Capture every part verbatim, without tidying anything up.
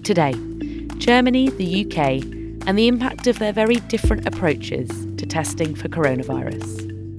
Today, Germany, the U K, and the impact of their very different approaches to testing for coronavirus.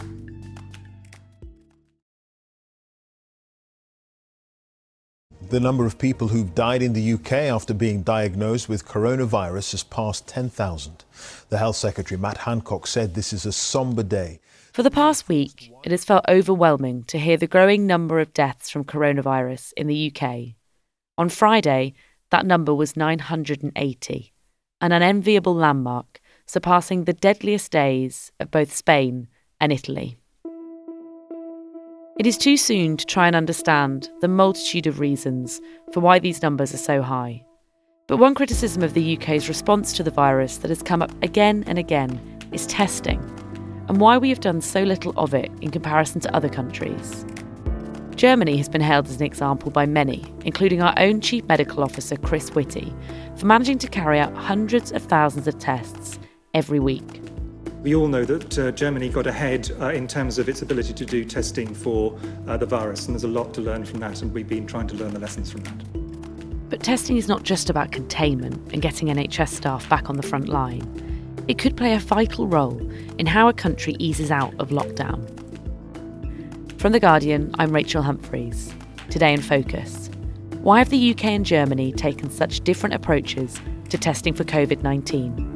The number of people who've died in the U K after being diagnosed with coronavirus has passed ten thousand. The Health Secretary, Matt Hancock, said this is a sombre day. For the past week, it has felt overwhelming to hear the growing number of deaths from coronavirus in the U K. On Friday, that number was nine hundred eighty, an unenviable landmark, surpassing the deadliest days of both Spain and Italy. It is too soon to try and understand the multitude of reasons for why these numbers are so high. But one criticism of the U K's response to the virus that has come up again and again is testing, and why we have done so little of it in comparison to other countries. Germany has been hailed as an example by many, including our own Chief Medical Officer Chris Whitty, for managing to carry out hundreds of thousands of tests every week. We all know that uh, Germany got ahead uh, in terms of its ability to do testing for uh, the virus, and there's a lot to learn from that, and we've been trying to learn the lessons from that. But testing is not just about containment and getting N H S staff back on the front line. It could play a vital role in how a country eases out of lockdown. From The Guardian, I'm Rachel Humphreys. Today in Focus, why have the U K and Germany taken such different approaches to testing for covid nineteen?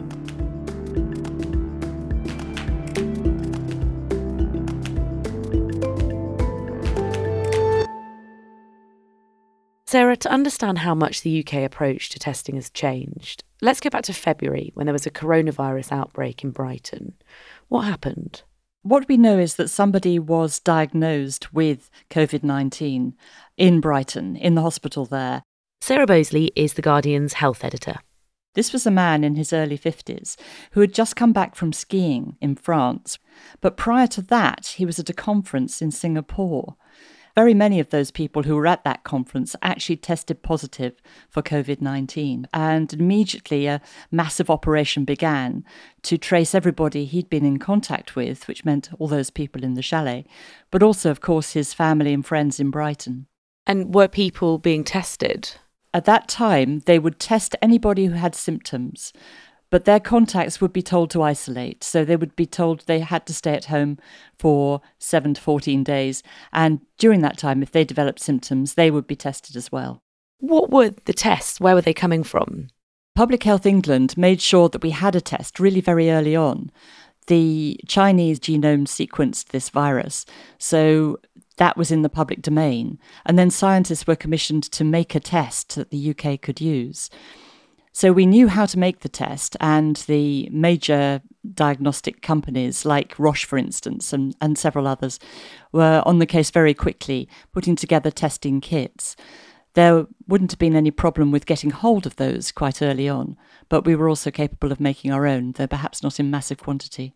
Sarah, to understand how much the U K approach to testing has changed, let's go back to February when there was a coronavirus outbreak in Brighton. What happened? What we know is that somebody was diagnosed with covid nineteen in Brighton, in the hospital there. Sarah Bosley is The Guardian's health editor. This was a man in his early fifties who had just come back from skiing in France. But prior to that, he was at a conference in Singapore. Very many of those people who were at that conference actually tested positive for covid nineteen. And immediately a massive operation began to trace everybody he'd been in contact with, which meant all those people in the chalet, but also, of course, his family and friends in Brighton. And were people being tested? At that time, they would test anybody who had symptoms, but their contacts would be told to isolate. So they would be told they had to stay at home for seven to fourteen days. And during that time, if they developed symptoms, they would be tested as well. What were the tests? Where were they coming from? Public Health England made sure that we had a test really very early on. The Chinese genome sequenced this virus, so that was in the public domain. And then scientists were commissioned to make a test that the U K could use. So we knew how to make the test, and the major diagnostic companies like Roche, for instance, and, and several others were on the case very quickly, putting together testing kits. There wouldn't have been any problem with getting hold of those quite early on, but we were also capable of making our own, though perhaps not in massive quantity.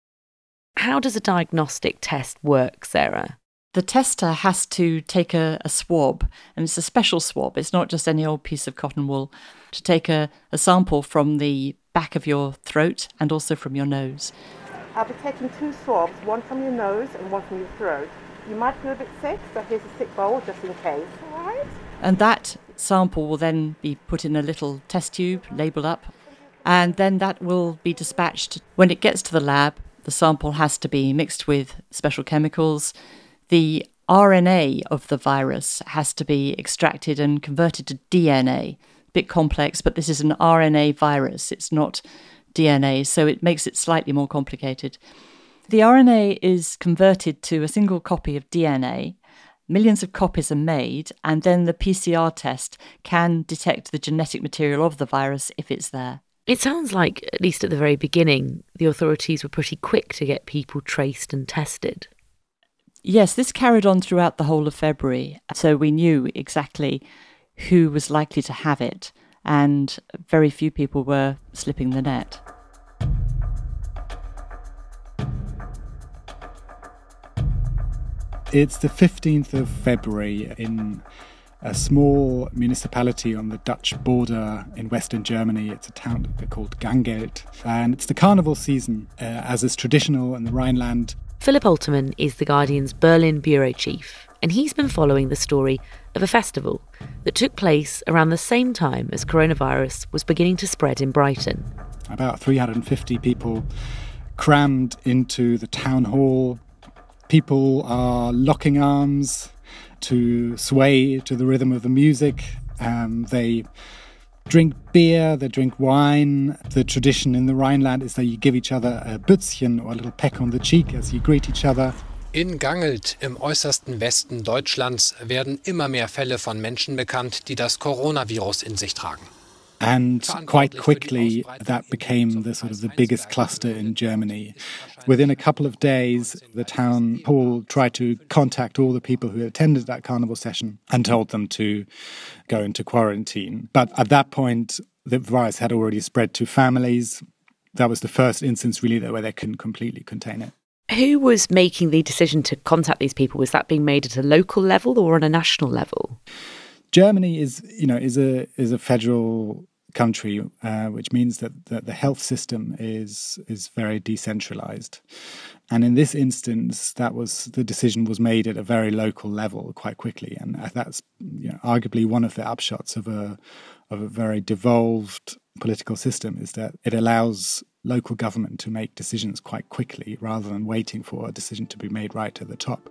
How does a diagnostic test work, Sarah? The tester has to take a, a swab, and it's a special swab. It's not just any old piece of cotton wool. To take a, a sample from the back of your throat and also from your nose. I'll be taking two swabs, one from your nose and one from your throat. You might feel a bit sick, so here's a sick bowl just in case, all right? And that sample will then be put in a little test tube, labelled up, and then that will be dispatched. When it gets to the lab, the sample has to be mixed with special chemicals. The R N A of the virus has to be extracted and converted to D N A. A bit complex, but this is an R N A virus. It's not D N A, so it makes it slightly more complicated. The R N A is converted to a single copy of D N A. Millions of copies are made, and then the P C R test can detect the genetic material of the virus if it's there. It sounds like, at least at the very beginning, the authorities were pretty quick to get people traced and tested. Yes, this carried on throughout the whole of February, so we knew exactly who was likely to have it, and very few people were slipping the net. It's the fifteenth of February in a small municipality on the Dutch border in western Germany. It's a town called Gangelt, and it's the carnival season, uh, as is traditional in the Rhineland. Philip Alterman is The Guardian's Berlin bureau chief, and he's been following the story of a festival that took place around the same time as coronavirus was beginning to spread in Brighton. About three hundred fifty people crammed into the town hall. People are locking arms to sway to the rhythm of the music. Um, they drink beer, they drink wine. The tradition in the Rhineland is that you give each other a Bützchen or a little peck on the cheek as you greet each other. In Gangelt, im äußersten Westen Deutschlands, werden immer mehr Fälle von Menschen bekannt, die das Coronavirus in sich tragen. And quite quickly, that became the sort of the biggest cluster in Germany. Within a couple of days, the town hall tried to contact all the people who attended that carnival session and told them to go into quarantine. But at that point, the virus had already spread to families. That was the first instance, really, where they couldn't completely contain it. Who was making the decision to contact these people? Was that being made at a local level or on a national level? Germany is, you know, is a is a federal country, uh, which means that, that the health system is is very decentralized, and in this instance, that was the decision was made at a very local level quite quickly, and that's, you know, arguably one of the upshots of a of a very devolved political system, is that it allows local government to make decisions quite quickly rather than waiting for a decision to be made right at the top.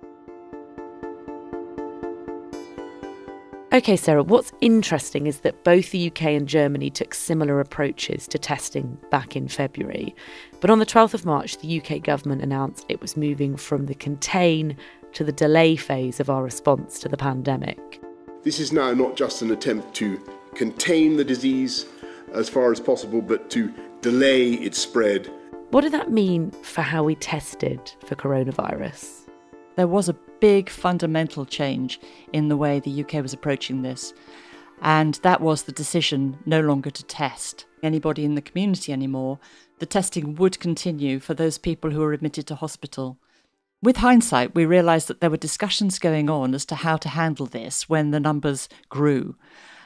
OK, Sarah, what's interesting is that both the U K and Germany took similar approaches to testing back in February. But on the twelfth of March, the U K government announced it was moving from the contain to the delay phase of our response to the pandemic. This is now not just an attempt to contain the disease as far as possible, but to delay its spread. What did that mean for how we tested for coronavirus? There was a big fundamental change in the way the U K was approaching this, and that was the decision no longer to test anybody in the community anymore. The testing would continue for those people who were admitted to hospital. With hindsight, we realised that there were discussions going on as to how to handle this when the numbers grew.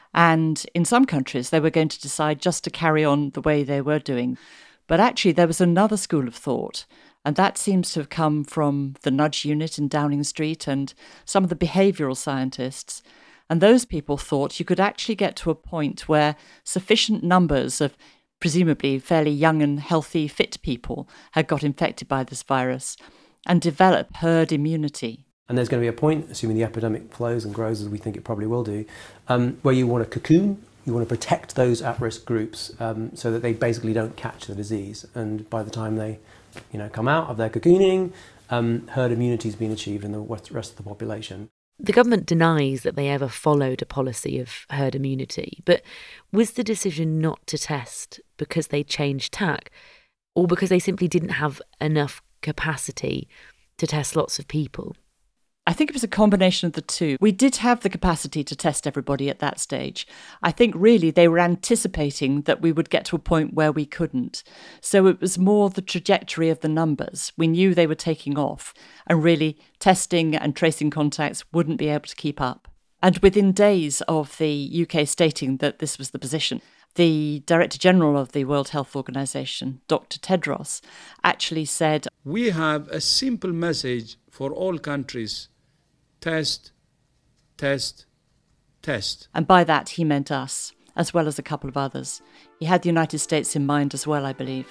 And in some countries, they were going to decide just to carry on the way they were doing. But actually, there was another school of thought, and that seems to have come from the Nudge Unit in Downing Street and some of the behavioural scientists. And those people thought you could actually get to a point where sufficient numbers of presumably fairly young and healthy, fit people had got infected by this virus and develop herd immunity. And there's going to be a point, assuming the epidemic flows and grows as we think it probably will do, um, where you want to cocoon, you want to protect those at-risk groups um, so that they basically don't catch the disease. And by the time they, you know, come out of their cocooning, um, herd immunity has been achieved in the rest of the population. The government denies that they ever followed a policy of herd immunity, but was the decision not to test because they changed tack, or because they simply didn't have enough capacity to test lots of people? I think it was a combination of the two. We did have the capacity to test everybody at that stage. I think really they were anticipating that we would get to a point where we couldn't. So it was more the trajectory of the numbers. We knew they were taking off, and really testing and tracing contacts wouldn't be able to keep up. And within days of the U K stating that this was the position, the Director General of the World Health Organization, Doctor Tedros, actually said, "We have a simple message for all countries. Test, test, test." And by that he meant us, as well as a couple of others. He had the United States in mind as well, I believe.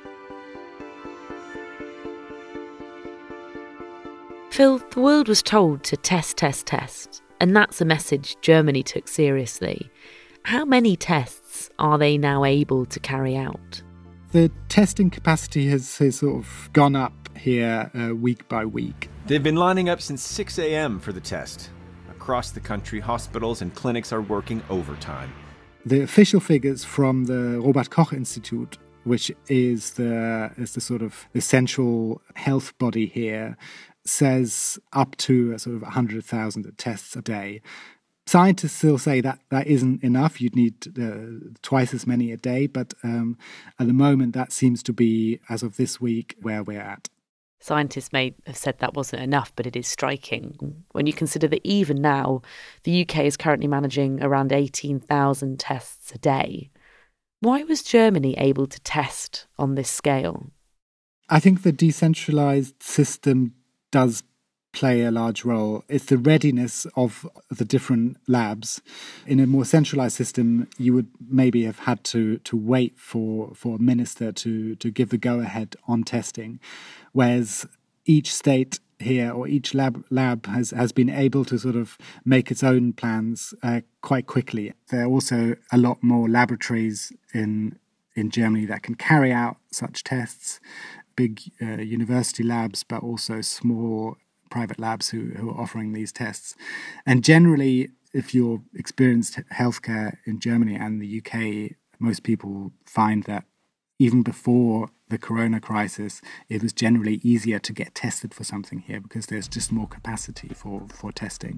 Phil, the world was told to test, test, test, and that's a message Germany took seriously. How many tests are they now able to carry out? The testing capacity has, has sort of gone up here uh, week by week. They've been lining up since six a.m. for the test. Across the country, hospitals and clinics are working overtime. The official figures from the Robert Koch Institute, which is the is the sort of the central health body here, says up to a sort of one hundred thousand tests a day. Scientists still say that that isn't enough. You'd need uh, twice as many a day. But um, at the moment, that seems to be, as of this week, where we're at. Scientists may have said that wasn't enough, but it is striking when you consider that even now, the U K is currently managing around eighteen thousand tests a day. Why was Germany able to test on this scale? I think the decentralized system does play a large role. It's the readiness of the different labs. In a more centralized system, you would maybe have had to to wait for, for a minister to, to give the go-ahead on testing, whereas each state here or each lab lab has, has been able to sort of make its own plans uh, quite quickly. There are also a lot more laboratories in in Germany that can carry out such tests, big uh, university labs, but also small private labs who, who are offering these tests. And generally, if you're experienced healthcare in Germany and the U K, most people find that even before the corona crisis, it was generally easier to get tested for something here because there's just more capacity for, for testing.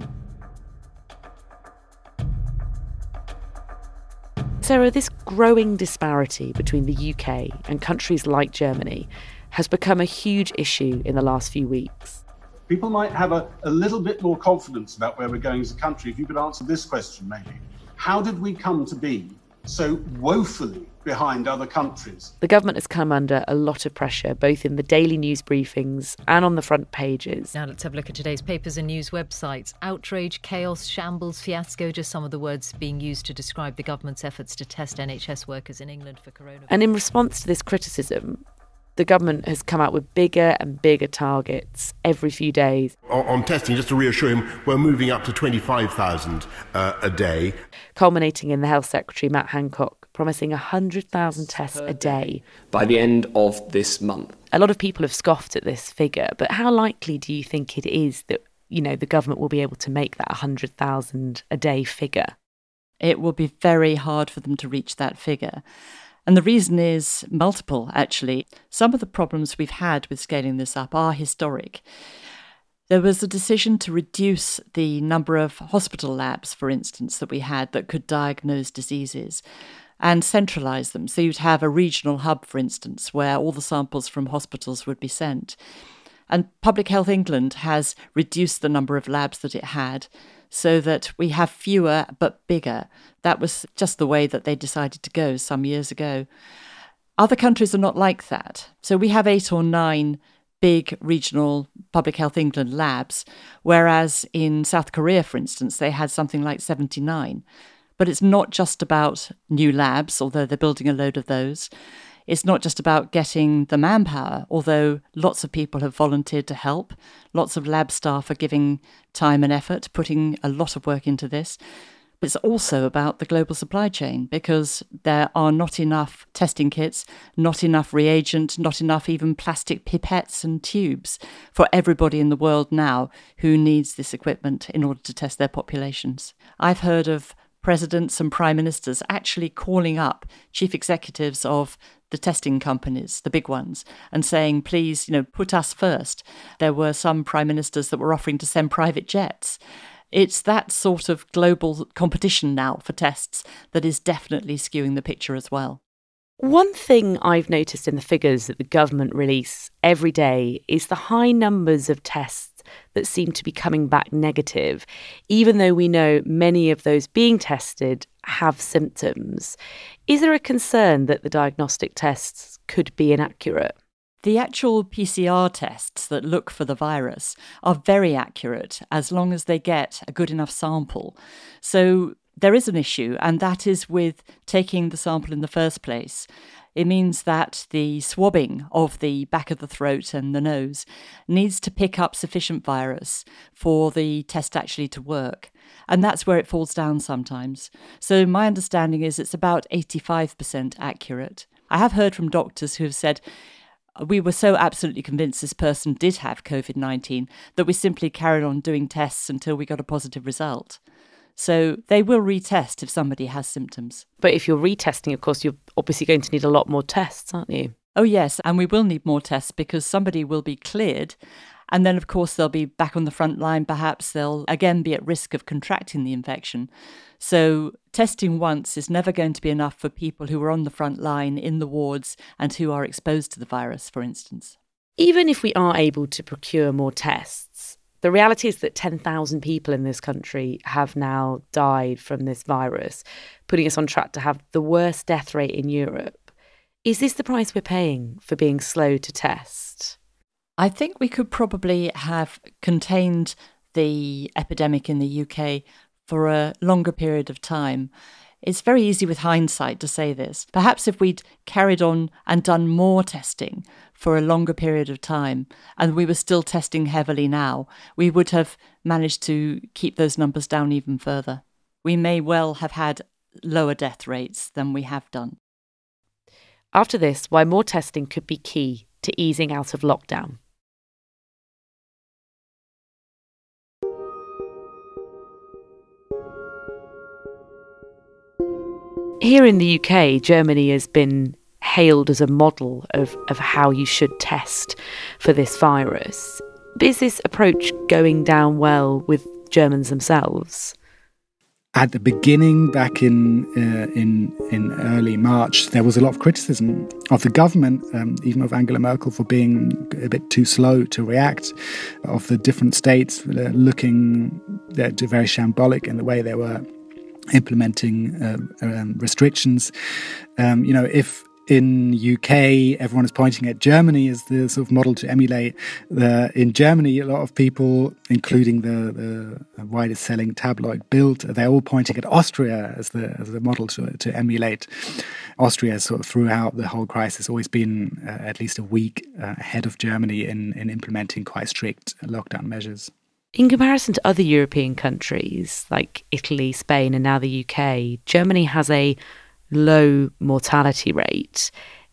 Sarah, this growing disparity between the U K and countries like Germany has become a huge issue in the last few weeks. People might have a, a little bit more confidence about where we're going as a country if you could answer this question, maybe. How did we come to be so woefully behind other countries? The government has come under a lot of pressure, both in the daily news briefings and on the front pages. Now let's have a look at today's papers and news websites. Outrage, chaos, shambles, fiasco, just some of the words being used to describe the government's efforts to test N H S workers in England for coronavirus. And in response to this criticism, the government has come out with bigger and bigger targets every few days. On, on testing, just to reassure him, we're moving up to twenty-five thousand uh, a day. Culminating in the Health Secretary, Matt Hancock, promising one hundred thousand tests a day. By the end of this month. A lot of people have scoffed at this figure, but how likely do you think it is that, you know, the government will be able to make that one hundred thousand a day figure? It will be very hard for them to reach that figure. And the reason is multiple, actually. Some of the problems we've had with scaling this up are historic. There was a decision to reduce the number of hospital labs, for instance, that we had that could diagnose diseases and centralise them. So you'd have a regional hub, for instance, where all the samples from hospitals would be sent. And Public Health England has reduced the number of labs that it had so that we have fewer but bigger. That was just the way that they decided to go some years ago. Other countries are not like that. So we have eight or nine big regional Public Health England labs, whereas in South Korea, for instance, they had something like seventy-nine. But it's not just about new labs, although they're building a load of those. It's not just about getting the manpower, although lots of people have volunteered to help. Lots of lab staff are giving time and effort, putting a lot of work into this. But it's also about the global supply chain, because there are not enough testing kits, not enough reagent, not enough even plastic pipettes and tubes for everybody in the world now who needs this equipment in order to test their populations. I've heard of presidents and prime ministers actually calling up chief executives of the testing companies, the big ones, and saying, please, you know, put us first. There were some prime ministers that were offering to send private jets. It's that sort of global competition now for tests that is definitely skewing the picture as well. One thing I've noticed in the figures that the government release every day is the high numbers of tests that seem to be coming back negative, even though we know many of those being tested have symptoms. Is there a concern that the diagnostic tests could be inaccurate? The actual P C R tests that look for the virus are very accurate as long as they get a good enough sample. So there is an issue, and that is with taking the sample in the first place. It means that the swabbing of the back of the throat and the nose needs to pick up sufficient virus for the test actually to work. And that's where it falls down sometimes. So my understanding is it's about eighty-five percent accurate. I have heard from doctors who have said, we were so absolutely convinced this person did have covid nineteen that we simply carried on doing tests until we got a positive result. So they will retest if somebody has symptoms. But if you're retesting, of course, you're obviously going to need a lot more tests, aren't you? Oh, yes. And we will need more tests because somebody will be cleared. And then, of course, they'll be back on the front line. Perhaps they'll again be at risk of contracting the infection. So testing once is never going to be enough for people who are on the front line in the wards and who are exposed to the virus, for instance. Even if we are able to procure more tests, the reality is that ten thousand people in this country have now died from this virus, putting us on track to have the worst death rate in Europe. Is this the price we're paying for being slow to test? I think we could probably have contained the epidemic in the U K for a longer period of time. It's very easy with hindsight to say this. Perhaps if we'd carried on and done more testing for a longer period of time, and we were still testing heavily now, we would have managed to keep those numbers down even further. We may well have had lower death rates than we have done. After this, why more testing could be key to easing out of lockdown. Here in the U K, Germany has been hailed as a model of, of how you should test for this virus. Is this approach going down well with Germans themselves? At the beginning, back in uh, in in early March, there was a lot of criticism of the government, um, even of Angela Merkel, for being a bit too slow to react, of the different states uh, looking uh, very shambolic in the way they were implementing uh, um, restrictions. Um, you know, if in U K everyone is pointing at Germany as the sort of model to emulate, the, in Germany a lot of people, including the, the widest selling tabloid Bild, they're all pointing at Austria as the as the model to, to emulate. Austria has sort of throughout the whole crisis always been uh, at least a week uh, ahead of Germany in, in implementing quite strict lockdown measures. In comparison to other European countries like Italy, Spain and now the U K, Germany has a low mortality rate.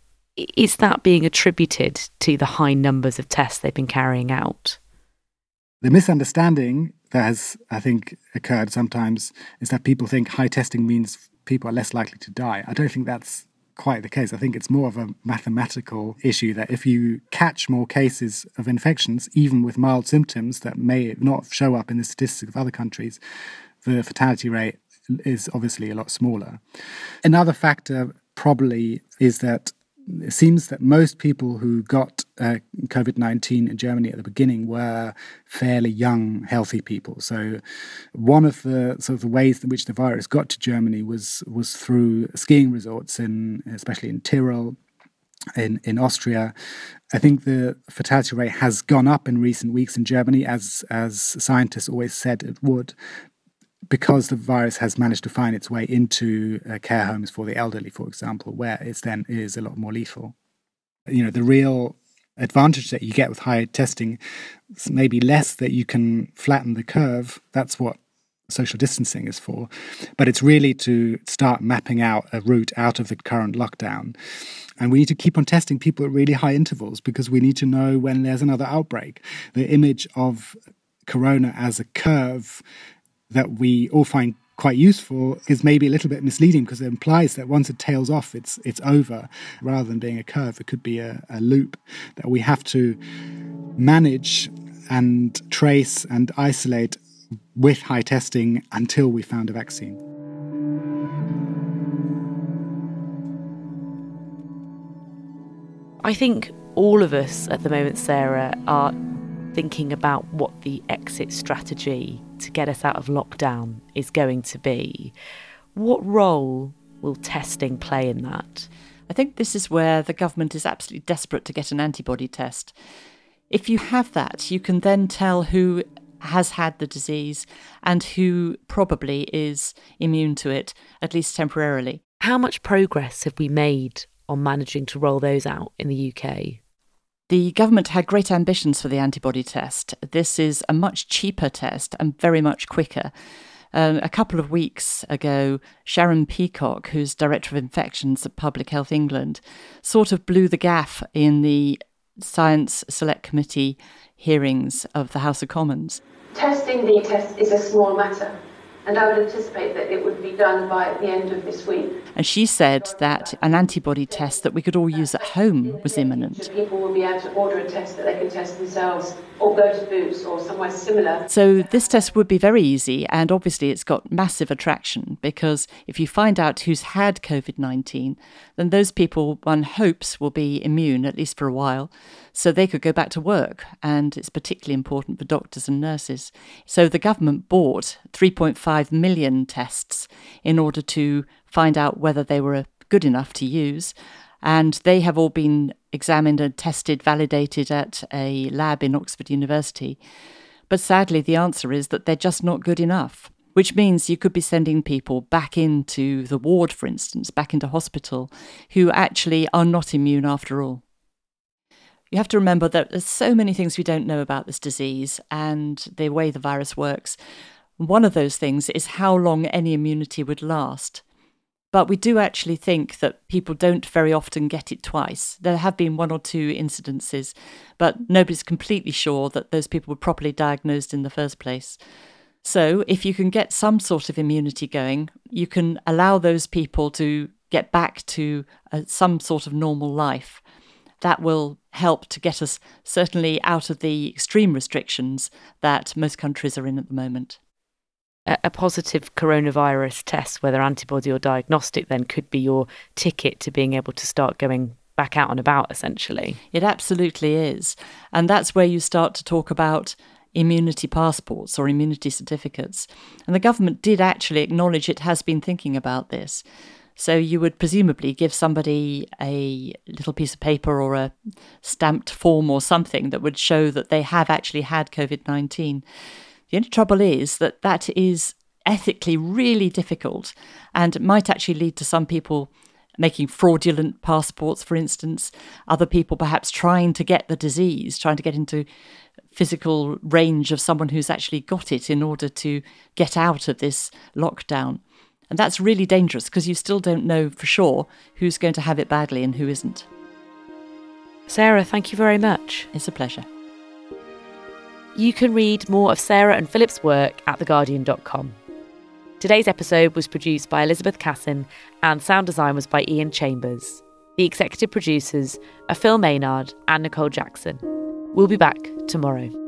Is that being attributed to the high numbers of tests they've been carrying out? The misunderstanding that has, I think, occurred sometimes is that people think high testing means people are less likely to die. I don't think that's quite the case. I think it's more of a mathematical issue that if you catch more cases of infections, even with mild symptoms that may not show up in the statistics of other countries, the fatality rate is obviously a lot smaller. Another factor probably is that it seems that most people who got uh, COVID nineteen in Germany at the beginning were fairly young, healthy people. So one of the sort of the ways in which the virus got to Germany was was through skiing resorts, in especially in Tyrol, in, in Austria. I think the fatality rate has gone up in recent weeks in Germany, as as scientists always said it would, because the virus has managed to find its way into uh, care homes for the elderly, for example, where it then is a lot more lethal. You know, the real advantage that you get with high testing is maybe less that you can flatten the curve. That's what social distancing is for. But it's really to start mapping out a route out of the current lockdown. And we need to keep on testing people at really high intervals because we need to know when there's another outbreak. The image of corona as a curve that we all find quite useful is maybe a little bit misleading because it implies that once it tails off, it's it's over. Rather than being a curve, it could be a, a loop that we have to manage and trace and isolate with high testing until we found a vaccine. I think all of us at the moment, Sarah, are thinking about what the exit strategy to get us out of lockdown is going to be. What role will testing play in that? I think this is where the government is absolutely desperate to get an antibody test. If you have that, you can then tell who has had the disease and who probably is immune to it, at least temporarily. How much progress have we made on managing to roll those out in the U K? The government had great ambitions for the antibody test. This is a much cheaper test and very much quicker. Um, a couple of weeks ago, Sharon Peacock, who's Director of Infections at Public Health England, sort of blew the gaff in the Science Select Committee hearings of the House of Commons. Testing the test is a small matter, and I would anticipate that it would be done by the end of this week. And she said that an antibody test that we could all use at home was imminent. People will be able to order a test that they can test themselves or go to Boots or somewhere similar. So this test would be very easy, and obviously it's got massive attraction because if you find out who's had COVID nineteen, then those people, one hopes, will be immune, at least for a while, so they could go back to work, and it's particularly important for doctors and nurses. So the government bought three point five million tests in order to find out whether they were good enough to use. And they have all been examined and tested, validated at a lab in Oxford University. But sadly, the answer is that they're just not good enough, which means you could be sending people back into the ward, for instance, back into hospital, who actually are not immune after all. You have to remember that there's so many things we don't know about this disease and the way the virus works. One of those things is how long any immunity would last. But we do actually think that people don't very often get it twice. There have been one or two incidences, but nobody's completely sure that those people were properly diagnosed in the first place. So if you can get some sort of immunity going, you can allow those people to get back to uh, some sort of normal life. That will help to get us certainly out of the extreme restrictions that most countries are in at the moment. A positive coronavirus test, whether antibody or diagnostic, then could be your ticket to being able to start going back out and about, essentially. It absolutely is. And that's where you start to talk about immunity passports or immunity certificates. And the government did actually acknowledge it has been thinking about this. So you would presumably give somebody a little piece of paper or a stamped form or something that would show that they have actually had covid nineteen. The only trouble is that that is ethically really difficult and might actually lead to some people making fraudulent passports, for instance, other people perhaps trying to get the disease, trying to get into physical range of someone who's actually got it in order to get out of this lockdown. And that's really dangerous because you still don't know for sure who's going to have it badly and who isn't. Sarah, thank you very much. It's a pleasure. You can read more of Sarah and Philip's work at the guardian dot com. Today's episode was produced by Elizabeth Casson and sound design was by Ian Chambers. The executive producers are Phil Maynard and Nicole Jackson. We'll be back tomorrow.